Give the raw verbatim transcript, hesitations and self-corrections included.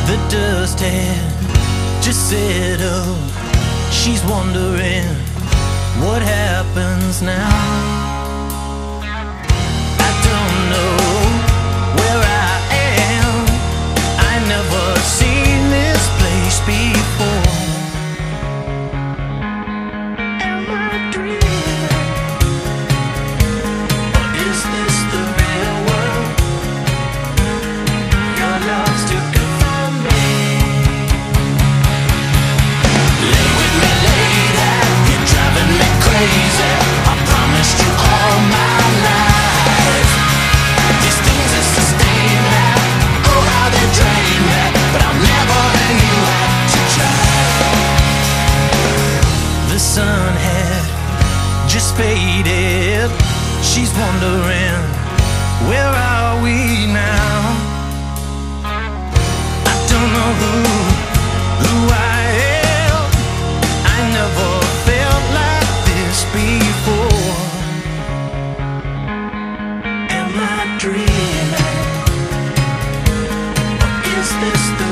The dust had just settled. She's wondering what happens now. I don't know where I am. I never seen this place before. Am I dreaming? Or is this the real world? Your love's too good for me. Lay with me, lady. You're driving me crazy. I promised you all my life. These things that sustain me, oh how they drain me, but I'll never let you have to try. The sun had just faded. She's wondering, where are we now? I don't know who, who I am. I never felt like this before. Am I dreaming? Or is this the